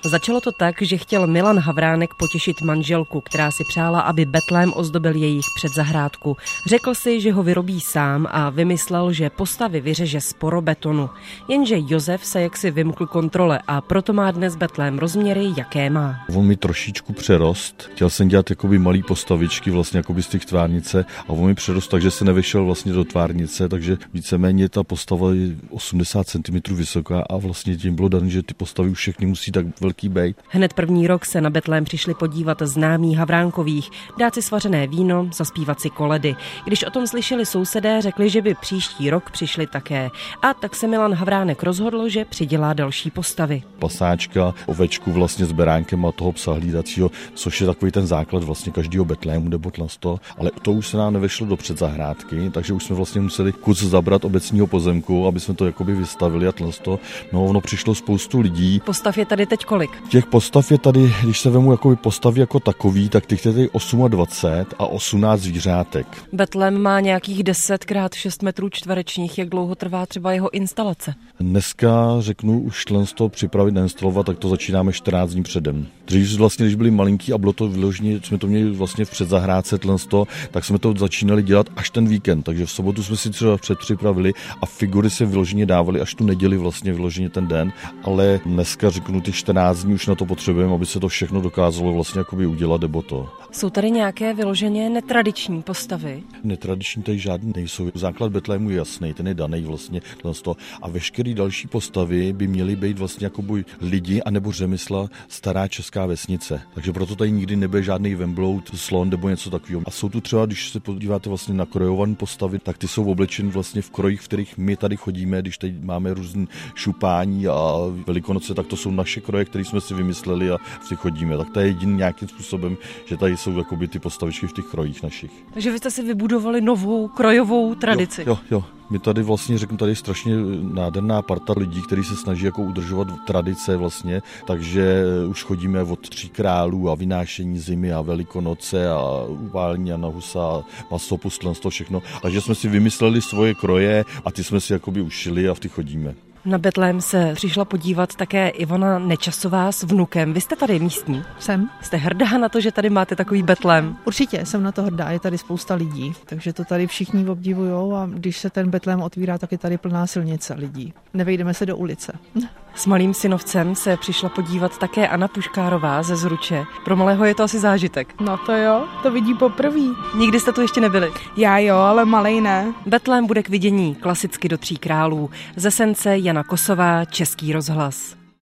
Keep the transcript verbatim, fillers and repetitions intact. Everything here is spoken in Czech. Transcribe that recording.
Začalo to tak, že chtěl Milan Havránek potěšit manželku, která si přála, aby betlém ozdobil jejich předzahrádku. Řekl si, že ho vyrobí sám a vymyslel, že postavy vyřeže z porobetonu. Jenže Josef se jaksi vymkl kontrole a proto má dnes betlém rozměry, jaké má. On mi trošičku přerost. Chtěl jsem dělat jakoby malý postavičky vlastně jakoby z těch tvárnice a on mi přerost, takže se nevešel vlastně do tvárnice, takže víceméně ta postava je osmdesát centimetrů vysoká a vlastně tím bylo dané, že ty postavy už všechny musí tak velký bejt. Hned první rok se na betlém přišli podívat známí Havránkových, dát si svařené víno, zaspívat si koledy. Když o tom slyšeli sousedé, řekli, že by příští rok přišli také. A tak se Milan Havránek rozhodl, že přidělá další postavy. Pasáčka, ovečku vlastně s beránkem a toho psa hlídacího, což je takový ten základ vlastně každého betlému nebo tlasto, ale to už se nám nevešlo do předzahrádky, takže už jsme vlastně museli kus zabrat obecního pozemku, aby jsme to jakoby vystavili a tlasto. No, ono přišlo spoustu lidí. Postav je tady teď kolik? Těch postav je tady, když se vemu jakoby postavy jako takový, tak těch je tady dvacet osm a osmnáct zvířátek. Betlém má nějakých deset krát šest metrů čtverečních, jak dlouho trvá třeba jeho instalace? Dneska řeknu už tlensto připravit, nainstalovat, tak to začínáme čtrnáct dní předem. Dřív vlastně, když byli malinký a bylo to vyloženě, jsme to měli vlastně v předzahrádce tlensto, tak jsme to začínali dělat až ten víkend, takže v sobotu jsme si třeba předpřipravili a figury se vyloženě dávaly až tu neděli vlastně vyloženě ten den, ale dneska řeknu ty čtrnáct dní už na to potřebujeme, aby se to všechno dokázalo vlastně jakoby udělat nebo to. Jsou tady nějaké vyloženě netradiční postavy? Netradiční tady žádný nejsou. Základ betlému je jasný, ten je daný vlastně tlensto a veškeré další postavy by měly být vlastně jakoby lidi anebo řemesla stará česká vesnice. Takže proto tady nikdy nebude žádný vemblout, slon nebo něco takového. A jsou tu třeba, když se podíváte vlastně na krojované postavy, tak ty jsou oblečeny vlastně v krojích, v kterých my tady chodíme, když tady máme různé šupání a Velikonoce, tak to jsou naše kroje, které jsme si vymysleli a v těch chodíme. Tak to je jediný nějakým způsobem, že tady jsou jakoby ty postavičky v těch krojích našich. Takže vy jste si vybudovali novou krojovou tradici. Jo, jo, jo. My tady vlastně, řeknu, tady je strašně nádherná parta lidí, kteří se snaží jako udržovat tradice vlastně, takže už chodíme od Tří králů a vynášení zimy a Velikonoce a upálení Jana Husa, masopust, to všechno. Takže jsme si vymysleli svoje kroje a ty jsme si jakoby ušili a v ty chodíme. Na betlém se přišla podívat také Ivona Nečasová s vnukem. Vy jste tady místní? Jsem. Jste hrdá na to, že tady máte takový betlém? Určitě, jsem na to hrdá, je tady spousta lidí, takže to tady všichni obdivujou a když se ten betlém otvírá, tak je tady plná silnice lidí. Nevejdeme se do ulice. S malým synovcem se přišla podívat také Anna Puškárová ze Zruče. Pro malého je to asi zážitek. No to jo, to vidí poprvé. Nikdy jste tu ještě nebyli? Já jo, ale malej ne. Betlém bude k vidění klasicky do Tří králů. Ze Sence Jana Kosová, Český rozhlas.